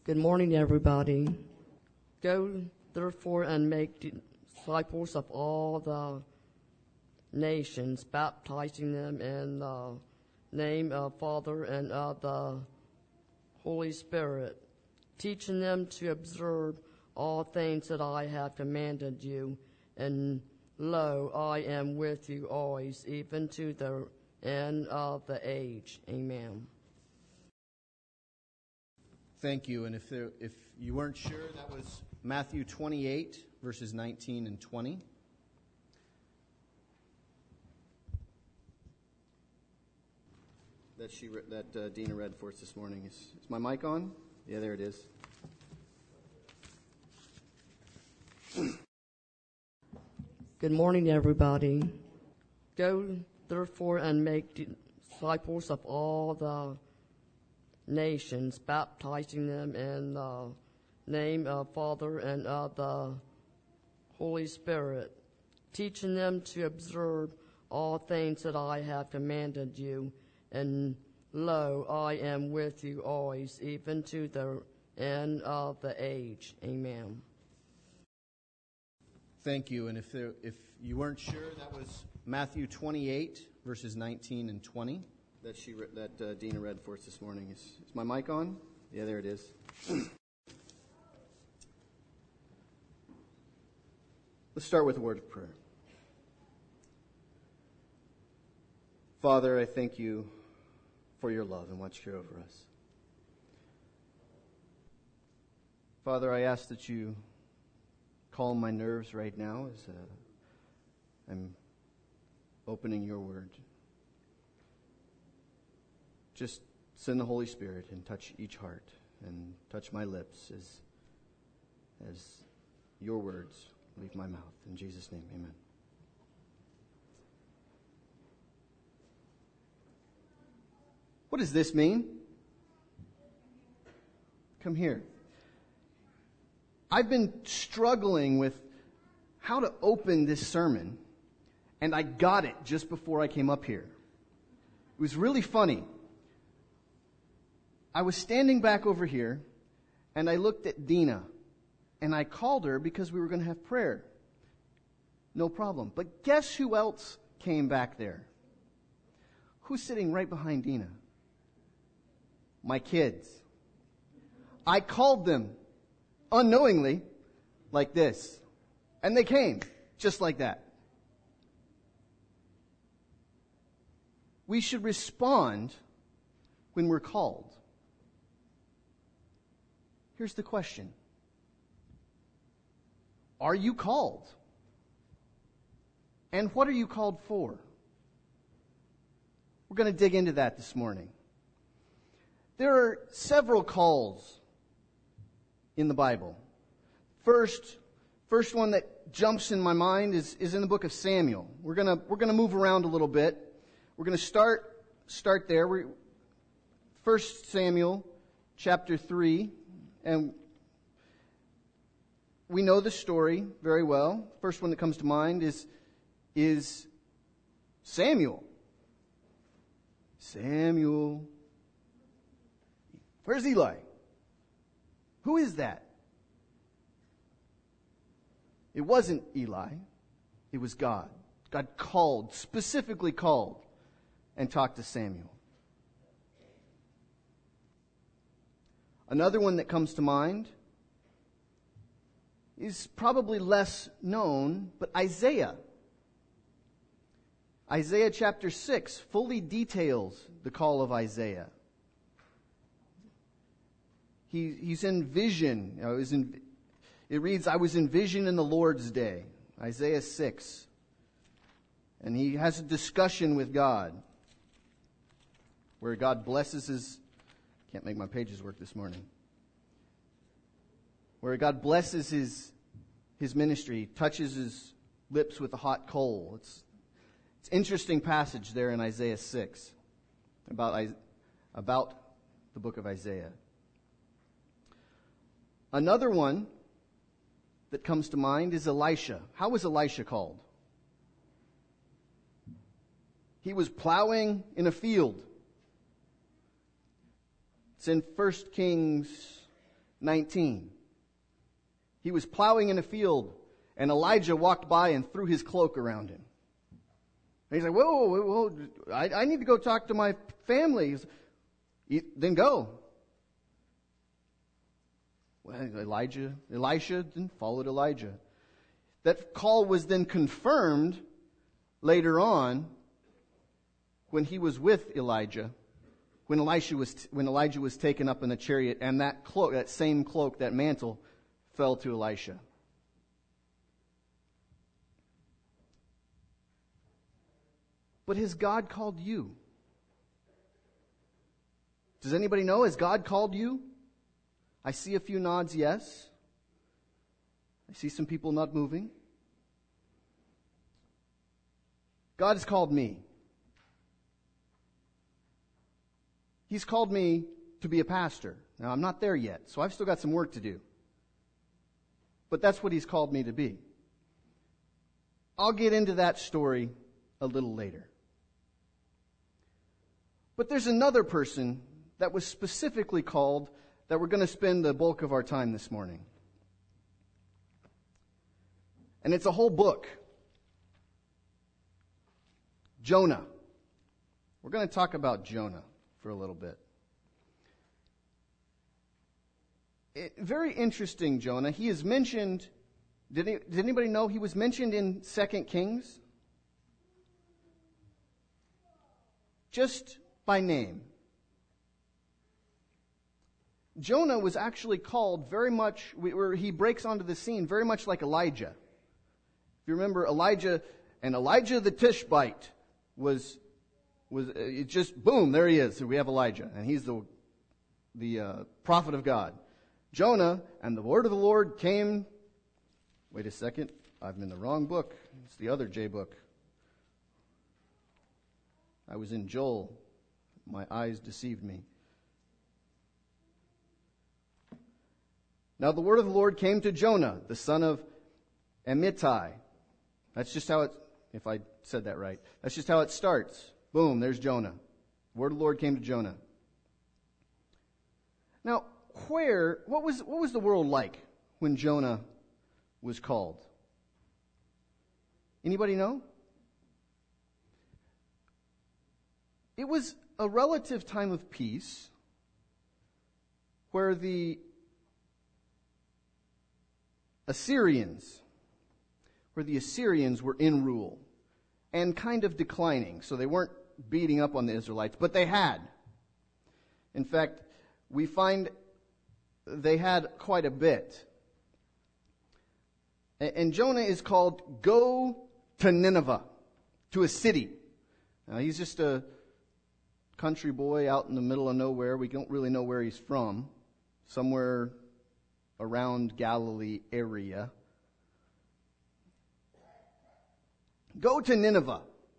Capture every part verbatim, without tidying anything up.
Good morning, everybody. Go, therefore, and make disciples of all the nations, baptizing them in the name of Father and of the Holy Spirit, teaching them to observe all things that I have commanded you. And lo, I am with you always, even to the end of the age. Amen. Thank you. And if there, if you weren't sure, that was Matthew twenty-eight, verses nineteen and twenty. That she that uh, Dina read for us this morning. Is, is my mic on? Yeah, there it is. Good morning, everybody. Go, therefore, and make disciples of all the nations, baptizing them in the name of Father and of the Holy Spirit, teaching them to observe all things that I have commanded you. And lo, I am with you always, even to the end of the age. Amen. Thank you. And if there, if you weren't sure, that was Matthew twenty-eight, verses nineteen and twenty. That she that uh, Dina read for us this morning. Is, is my mic on? Yeah, there it is. Let's start with a word of prayer. Father, I thank you for your love and what you care over us. Father, I ask that you calm my nerves right now as uh, I'm opening your word. Just send the Holy Spirit and touch each heart and touch my lips as, as your words leave my mouth. In Jesus' name, amen. What does this mean? Come here. I've been struggling with how to open this sermon, and I got it just before I came up here. It was really funny. I was standing back over here, and I looked at Dina, and I called her because we were going to have prayer. No problem. But guess who else came back there? Who's sitting right behind Dina? My kids. I called them unknowingly like this, and they came just like that. We should respond when we're called. Here's the question. Are you called? And what are you called for? We're going to dig into that this morning. There are several calls in the Bible. First, first one that jumps in my mind is, is in the book of Samuel. We're going to we're going to move around a little bit. We're going to start start there. We're, First Samuel chapter three. And we know the story very well. First one that comes to mind is, is Samuel. Samuel. Where's Eli? Who is that? It wasn't Eli. It was God. God called, specifically called, and talked to Samuel. Another one that comes to mind is probably less known, but Isaiah. Isaiah chapter six fully details the call of Isaiah. He, he's in vision. You know, he's in, it reads, I was in vision in the Lord's day. Isaiah six. And he has a discussion with God where God blesses his... Can't make my pages work this morning. Where God blesses his his ministry, touches his lips with a hot coal. It's it's an interesting passage there in Isaiah six about about the book of Isaiah. Another one that comes to mind is Elisha. How was Elisha called? He was plowing in a field. It's in First Kings nineteen. He was plowing in a field, and Elijah walked by and threw his cloak around him. And he's like, whoa, whoa, whoa, I, I need to go talk to my family. He's, then go. Well, Elijah, Elisha then followed Elijah. That call was then confirmed later on when he was with Elijah, when Elisha was when Elijah was taken up in the chariot, and that cloak, that same cloak, that mantle, fell to Elisha. But has God called you? Does anybody know? Has God called you? I see a few nods, yes. I see some people not moving. God has called me. He's called me to be a pastor. Now, I'm not there yet, so I've still got some work to do. But that's what He's called me to be. I'll get into that story a little later. But there's another person that was specifically called that we're going to spend the bulk of our time this morning. And it's a whole book. Jonah. We're going to talk about Jonah for a little bit. It, very interesting, Jonah. He is mentioned, did, he, did anybody know he was mentioned in Second Kings? Just by name. Jonah was actually called very much, where he breaks onto the scene, very much like Elijah. If you remember Elijah, and Elijah the Tishbite was, was it just, boom, there he is. So we have Elijah, and he's the, the uh, prophet of God. Jonah, and the word of the Lord came, wait a second, I'm in the wrong book. It's the other J book. I was in Joel. My eyes deceived me. Now the word of the Lord came to Jonah, the son of Amittai. That's just how it, if I said that right, that's just how it starts. Boom, there's Jonah. The word of the Lord came to Jonah. Now, where, what was, what was the world like when Jonah was called? Anybody know? It was a relative time of peace where the Assyrians, where the Assyrians were in rule and kind of declining. So they weren't beating up on the Israelites, but they had. In fact, we find they had quite a bit. And Jonah is called, go to Nineveh, to a city. Now, he's just a country boy out in the middle of nowhere. We don't really know where he's from. Somewhere around Galilee area. Go to Nineveh,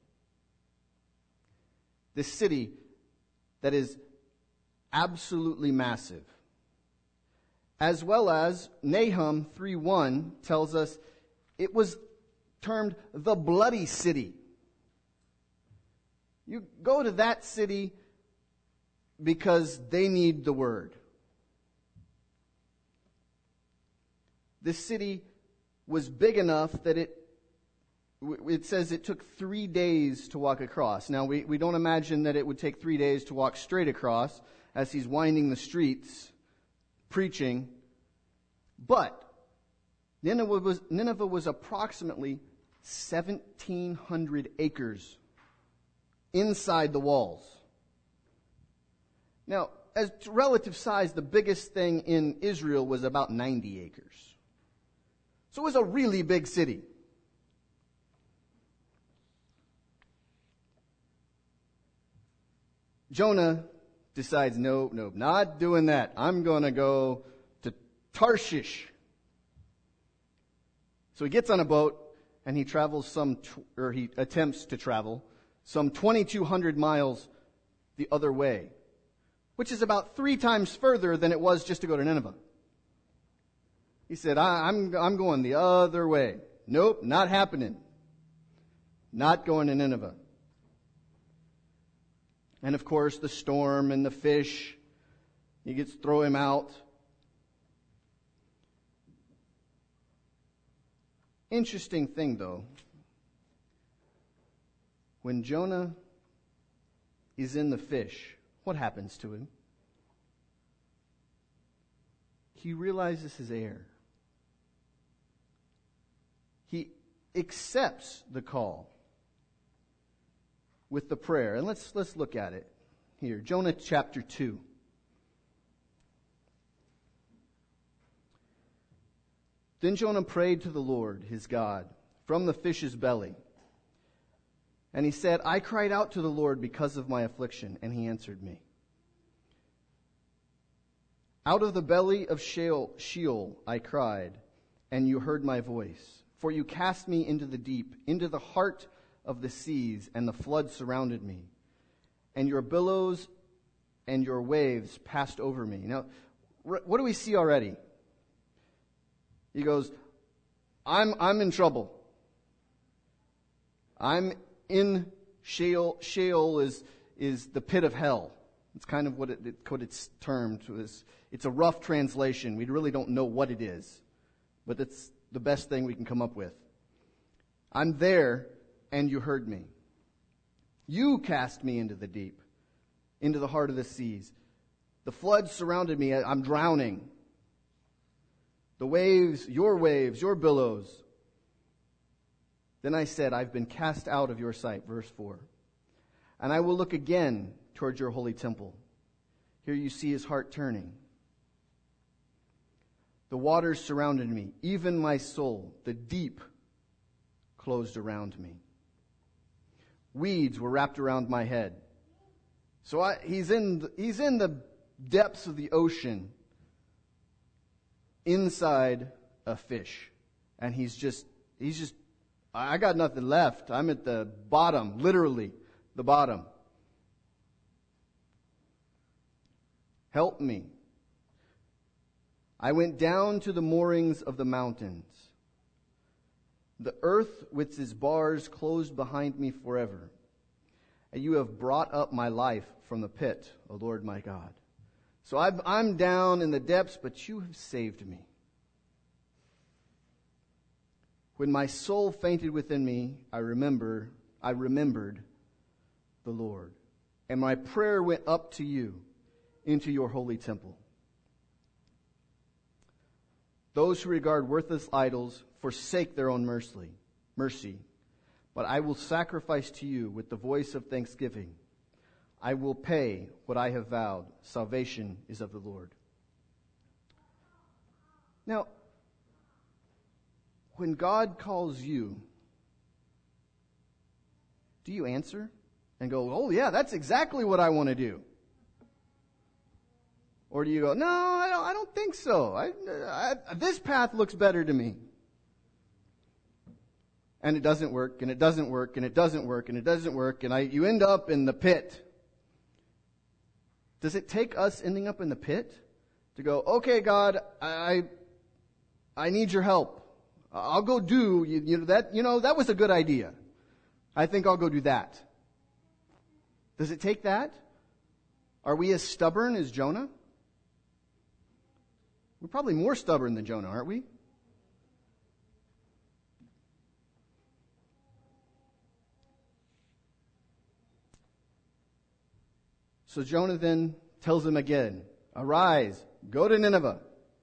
this city that is absolutely massive. As well as Nahum three one tells us it was termed the bloody city. You go to that city because they need the word. This city was big enough that it it says it took three days to walk across. Now, we, we don't imagine that it would take three days to walk straight across as he's winding the streets, preaching. But Nineveh was, Nineveh was approximately seventeen hundred acres inside the walls. Now, as to relative size, the biggest thing in Israel was about ninety acres. So it was a really big city. Jonah decides, no, no, not doing that. I'm going to go to Tarshish. So he gets on a boat and he travels some, or he attempts to travel some twenty-two hundred miles the other way, which is about three times further than it was just to go to Nineveh. He said, I, I'm, I'm going the other way. Nope, not happening. Not going to Nineveh. And of course, the storm and the fish, he gets throw him out. interesting thing, though. When Jonah is in the fish, what happens to him? He realizes his error. He accepts the call with the prayer. And let's let's look at it here. Jonah chapter two. Then Jonah prayed to the Lord, his God, from the fish's belly. And he said, I cried out to the Lord because of my affliction, and he answered me. Out of the belly of Sheol, Sheol I cried, and you heard my voice. For you cast me into the deep, into the heart of the seas, and the flood surrounded me. And your billows and your waves passed over me. Now, what do we see already? He goes, I'm, I'm in trouble. I'm in Sheol. Sheol is, is the pit of hell. It's kind of what, it, what it's termed. It's a rough translation. We really don't know what it is. But it's the best thing we can come up with. I'm there, and you heard me. You cast me into the deep, into the heart of the seas. The flood surrounded me. I'm drowning. The waves, your waves, your billows. Then I said, I've been cast out of your sight, verse four. And I will look again towards your holy temple. Here you see his heart turning. The waters surrounded me, even my soul, the deep closed around me. Weeds were wrapped around my head. So I, he's in the, he's in the depths of the ocean, inside a fish, and he's just he's just I got nothing left. I'm at the bottom, literally the bottom. Help me. I went down to the moorings of the mountains. The earth with its bars closed behind me forever. And you have brought up my life from the pit, O Lord my God. So I've, I'm down in the depths, but you have saved me. When my soul fainted within me, I remember, I remembered the Lord. And my prayer went up to you into your holy temple. Those who regard worthless idols forsake their own mercy, mercy. But I will sacrifice to you with the voice of thanksgiving. I will pay what I have vowed. Salvation is of the Lord. Now, when God calls you, do you answer and go, oh yeah, that's exactly what I want to do? Or do you go, no, I don't, I don't think so. I, I, this path looks better to me. And it doesn't work, and it doesn't work, and it doesn't work, and it doesn't work, and I, you end up in the pit. Does it take us ending up in the pit to go, okay, God, I, I need your help. I'll go do you, you know that. You know that was a good idea. I think I'll go do that. Does it take that? Are we as stubborn as Jonah? We're probably more stubborn than Jonah, aren't we? So Jonah then tells him again, arise, go to Nineveh.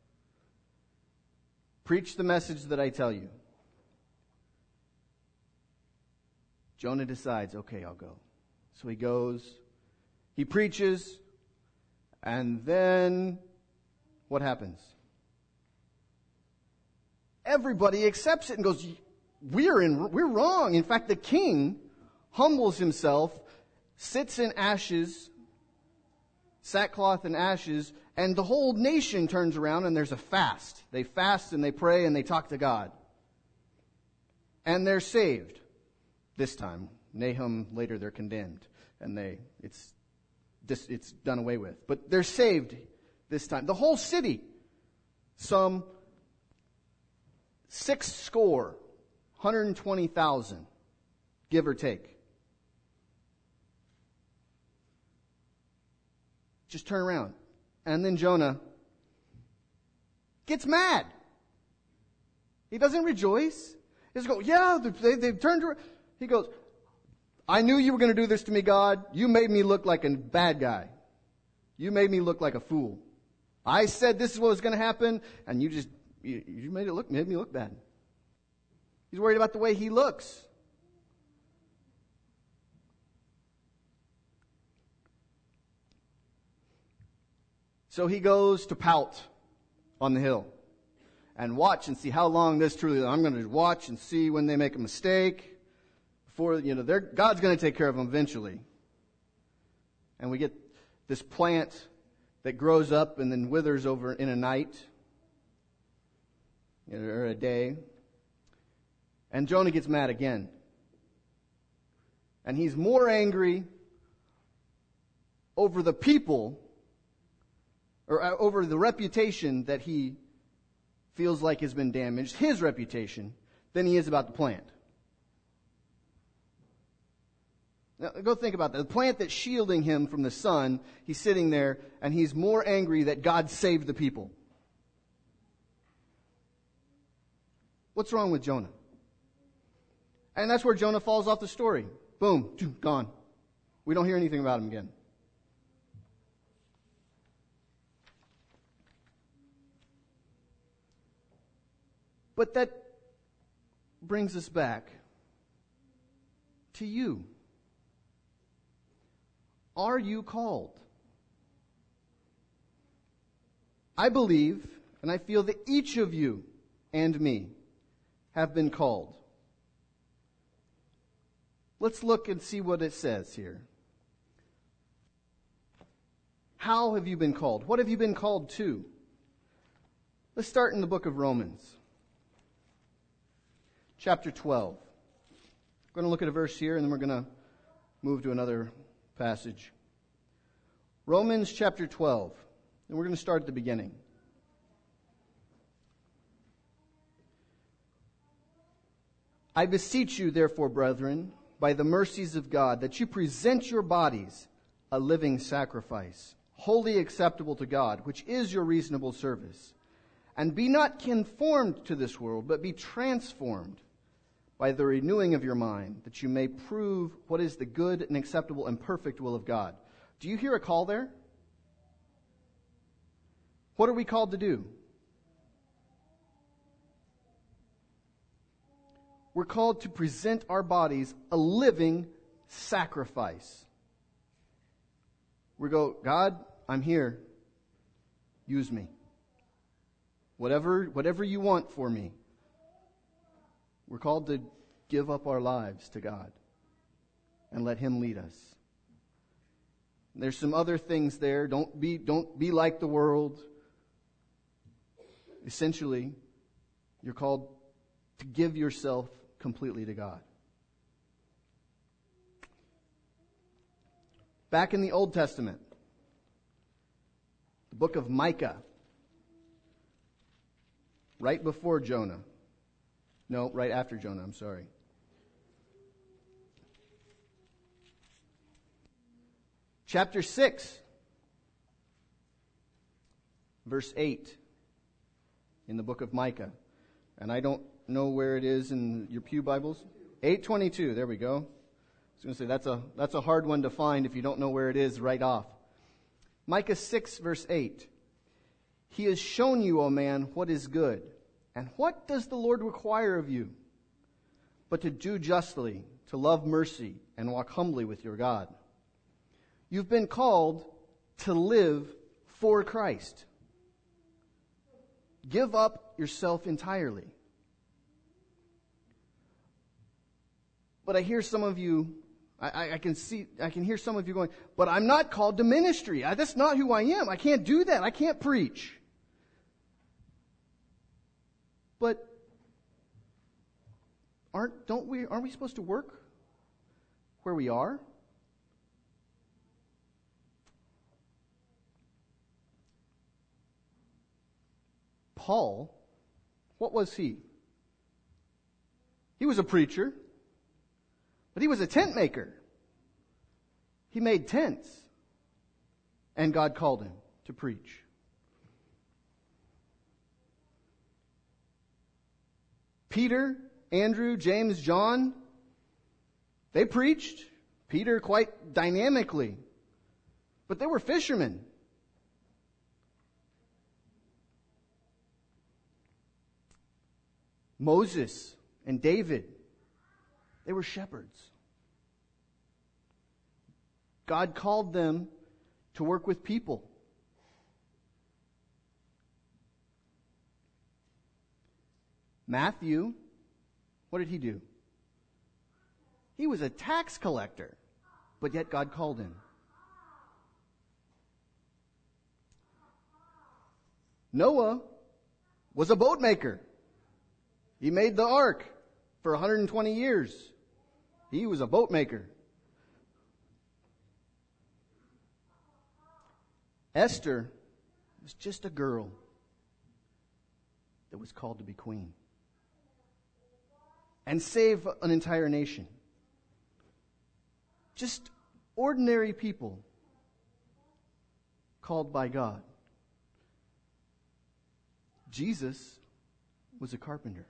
Preach the message that I tell you. Jonah decides, okay, I'll go. So he goes, he preaches, and then what happens? Everybody accepts it and goes, we're in, we're wrong. In fact, the king humbles himself, sits in ashes, sackcloth and ashes, and the whole nation turns around and there's a fast. They fast and they pray and they talk to God. And they're saved. This time. Nahum, later they're condemned. And they, it's, it's done away with. But they're saved this time. The whole city. Some six score, one hundred twenty thousand, give or take. Just turn around. And then Jonah gets mad. He doesn't rejoice. He goes, yeah, they, they've turned around. He goes, I knew you were going to do this to me, God. You made me look like a bad guy. You made me look like a fool. I said this is what was going to happen, and you just, you, you made it look, made me look bad. He's worried about the way he looks. So he goes to pout on the hill and watch and see how long this truly, I'm going to watch and see when they make a mistake. Before, you know, they're, God's going to take care of them eventually. And we get this plant that grows up and then withers over in a night, or a day. And Jonah gets mad again. And he's more angry over the people, or over the reputation that he feels like has been damaged, his reputation, than he is about the plant. Now, go think about that. The plant that's shielding him from the sun, he's sitting there, and he's more angry that God saved the people. What's wrong with Jonah? And that's where Jonah falls off the story. Boom, gone. We don't hear anything about him again. But that brings us back to you. Are you called? I believe, and I feel that each of you and me have been called. Let's look and see what it says here. How have you been called? What have you been called to? Let's start in the book of Romans. Chapter twelve. We're going to look at a verse here and then we're going to move to another passage. Romans chapter twelve. And we're going to start at the beginning. I beseech you, therefore, brethren, by the mercies of God, that you present your bodies a living sacrifice, wholly acceptable to God, which is your reasonable service. And be not conformed to this world, but be transformed by the renewing of your mind, that you may prove what is the good and acceptable and perfect will of God. Do you hear a call there? What are we called to do? We're called to present our bodies a living sacrifice. We go, God, I'm here. Use me. Whatever, whatever you want for me. We're called to give up our lives to God and let Him lead us. There's some other things there. Don't be, don't be like the world. Essentially, you're called to give yourself completely to God. Back in the Old Testament, the book of Micah, right before Jonah. No, right after Jonah, I'm sorry. Chapter six, verse eight, in the book of Micah. And I don't know where it is in your pew Bibles. eight twenty-two, there we go. I was going to say, that's a, that's a hard one to find if you don't know where it is right off. Micah six, verse eight. He has shown you, O man, what is good. And what does the Lord require of you? But to do justly, to love mercy, and walk humbly with your God. You've been called to live for Christ. Give up yourself entirely. But I hear some of you, I, I can see, I can hear some of you going, but I'm not called to ministry. I, that's not who I am. I can't do that. I can't preach. But aren't don't we aren't we supposed to work where we are? Paul, what was he? He was a preacher, but he was a tent maker. He made tents, and God called him to preach. Peter Andrew, James, John, they preached. Peter quite dynamically. But they were fishermen. Moses and David, they were shepherds. God called them to work with people. Matthew, what did he do? He was a tax collector, but yet God called him. Noah was a boat maker. He made the ark for one hundred twenty years. He was a boat maker. Esther was just a girl that was called to be queen and save an entire nation. Just ordinary people called by God. Jesus was a carpenter.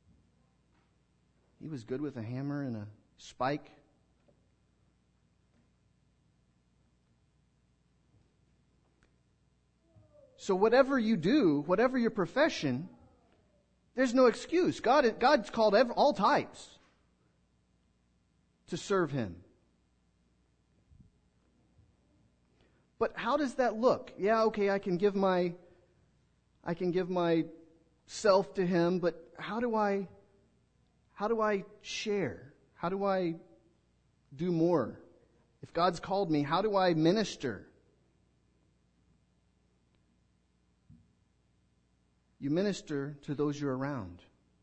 He was good with a hammer and a spike. So whatever you do, whatever your profession, there's no excuse. God, God's called every, all types to serve Him. But how does that look? Yeah, okay, I can give my, I can give myself to Him, but how do I, how do I share? How do I do more? If God's called me, how do I minister? You minister to those you're around.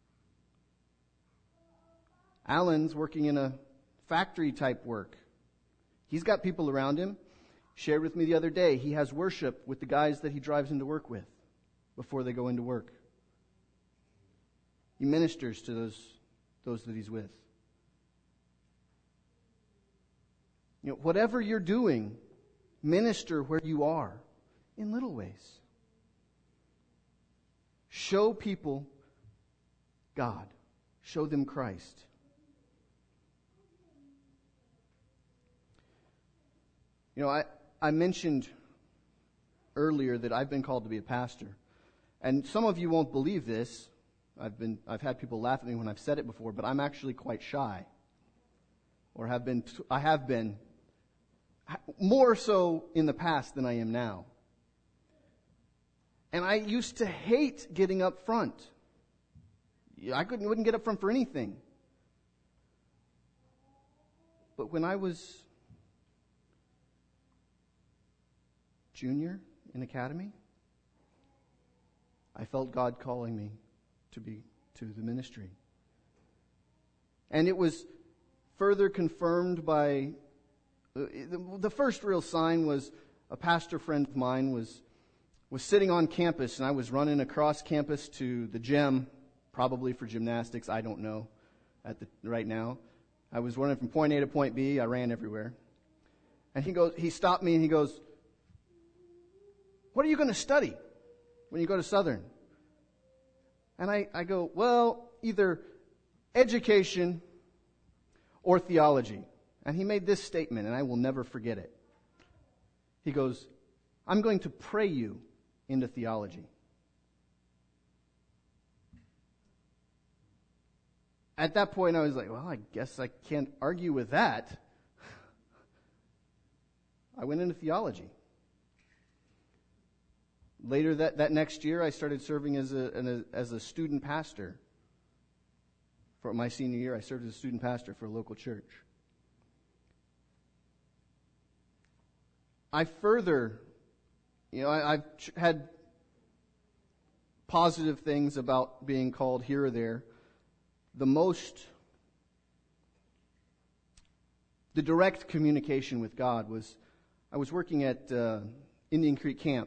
Alan's working in a factory type work. He's got people around him. Shared with me the other day, he has worship with the guys that he drives into work with before they go into work. He ministers to those, those that he's with. You know, whatever you're doing, minister where you are in little ways. Show people God. Show them Christ. You know, I, I mentioned earlier that I've been called to be a pastor. And some of you won't believe this. I've been I've had people laugh at me when I've said it before, but I'm actually quite shy. Or have been I have been more so in the past than I am now. And I used to hate getting up front. I couldn't, wouldn't get up front for anything. But when I was junior in academy, I felt God calling me to be to the ministry. And it was further confirmed by uh, the, the first real sign was a pastor friend of mine was was sitting on campus, and I was running across campus to the gym, probably for gymnastics, I don't know at the right now. I was running from point A to point B. I ran everywhere. And he goes, he stopped me and he goes, "What are you going to study when you go to Southern?" And I, I go, "Well, either education or theology." And he made this statement, and I will never forget it. He goes, "I'm going to pray you into theology." At that point, I was like, well, I guess I can't argue with that. I went into theology. Later that, that next year, I started serving as a, an, a as a student pastor. For my senior year, I served as a student pastor for a local church. I further, you know, I, I've ch- had positive things about being called here or there. The most, the direct communication with God was, I was working at uh, Indian Creek Camp,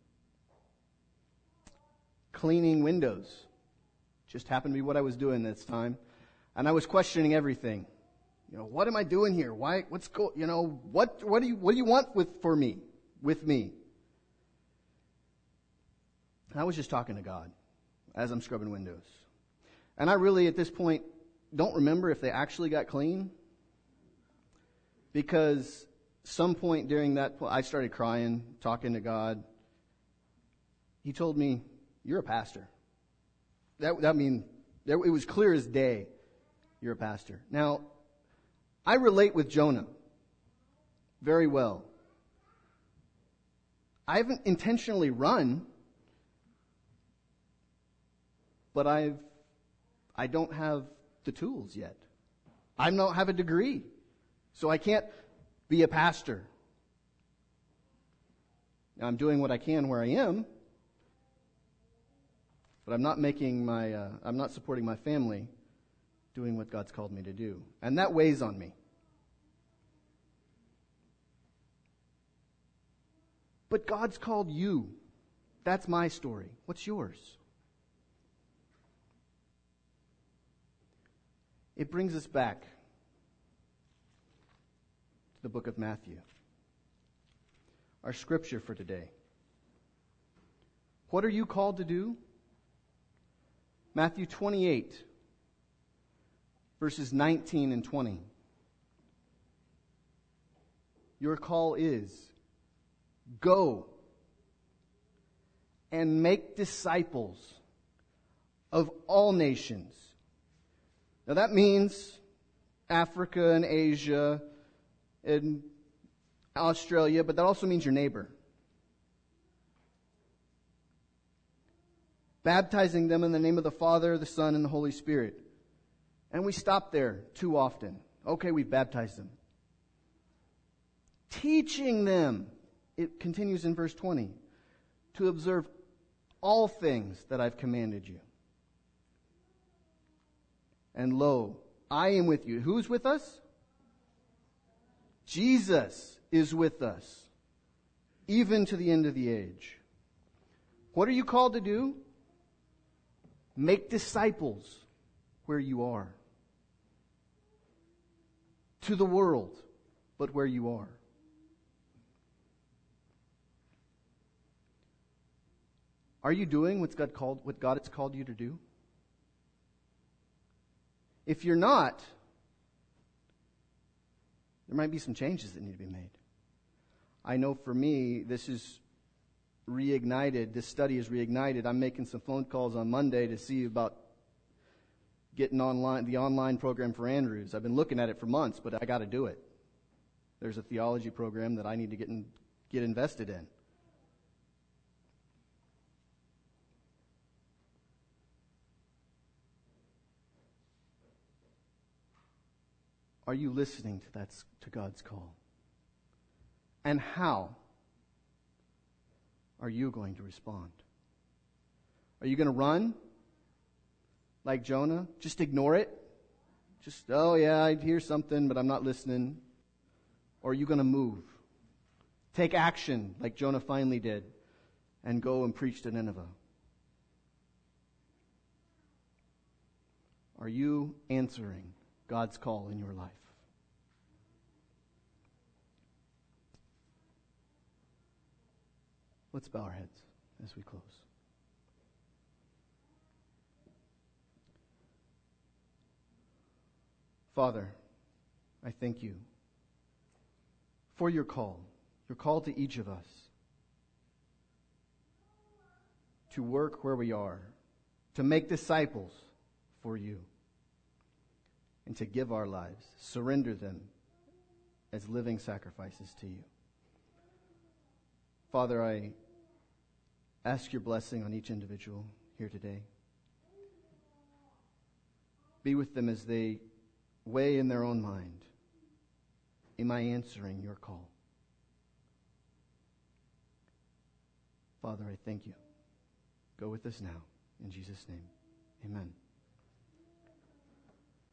cleaning windows. Just happened to be what I was doing this time. And I was questioning everything. You know, what am I doing here? Why, what's go, you know, what, what do you, what do you want with, for me, with me? And I was just talking to God as I'm scrubbing windows. And I really, at this point, don't remember if they actually got clean, because some point during that, I started crying, talking to God. He told me, "You're a pastor." That, that mean, it was clear as day. You're a pastor. Now, I relate with Jonah very well. I haven't intentionally run, but I've, I don't have the tools yet. I don't have a degree, so I can't be a pastor. Now, I'm doing what I can where I am, but I'm not making my, uh, I'm not supporting my family doing what God's called me to do. And that weighs on me. But God's called you. That's my story. What's yours? It brings us back to the book of Matthew. Our scripture for today. What are you called to do? Matthew twenty-eight, verses nineteen and twenty. Your call is, go and make disciples of all nations. Now that means Africa and Asia and Australia, but that also means your neighbor. Baptizing them in the name of the Father, the Son, and the Holy Spirit. And we stop there too often. Okay, we've baptized them. Teaching them, it continues in verse twenty, to observe all things that I've commanded you. And lo, I am with you. Who's with us? Jesus is with us, even to the end of the age. What are you called to do? Make disciples where you are. To the world, but where you are. Are you doing what God called, what God has called you to do? If you're not, there might be some changes that need to be made. I know for me, this is reignited, this study is reignited. I'm making some phone calls on Monday to see about getting online, the online program for Andrews. I've been looking at it for months, but I got to do it. There's a theology program that I need to get in, get invested in. Are you listening to that, to God's call? And how are you going to respond? Are you going to run like Jonah? Just ignore it? Just, oh yeah, I hear something, but I'm not listening. Or are you going to move? Take action like Jonah finally did and go and preach to Nineveh. Are you answering God's call in your life? Let's bow our heads as we close. Father, I thank you for your call, your call to each of us to work where we are, to make disciples for you, and to give our lives, surrender them as living sacrifices to you. Father, I ask your blessing on each individual here today. Be with them as they weigh in their own mind, am I answering your call? Father, I thank you. Go with us now. In Jesus' name, amen.